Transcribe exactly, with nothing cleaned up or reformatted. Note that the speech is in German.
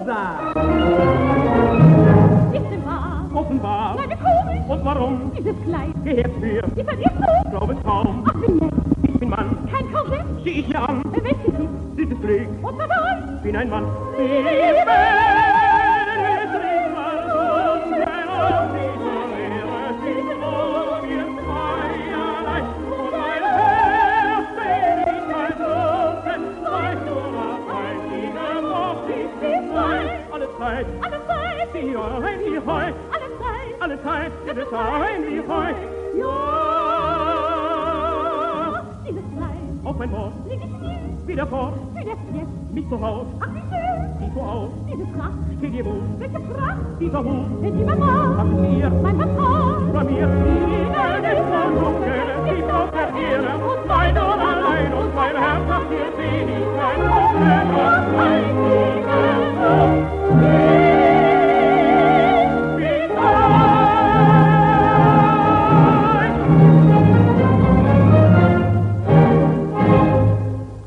Rosa. Ist denn wahr? Offenbar. Kleine komisch. Und warum? Dieses Kleid. Gehört mir. Ist das ihr so? Glaub es kaum. Ach, wie nett. Ich bin Mann. Kein Korsett. Sieh ich hier an. Welches ist? Dieses Glück. Und was soll? Bin ein Mann. Liebe. Alle Zeit, Alle Zeit. wie ein wie heu. Alle Zeit. Alle Zeit, es ist ein wie heu. Ja. Dieses Kleid. Auf mein Wort, Leg ich mir. wieder fort, Für das jetzt. mich zu Haus, Ach, wie schön. sieh so aus, Diese Tracht. steht ihr Buch, Welche Pracht. dieser Hut, Wenn die Mama. habt ihr, Mein Papa. von mir, ihnen ist versunken, die auf der Erde, und mein Ohr allein, und mein Herz hat hier wenig, mein Hoffnung.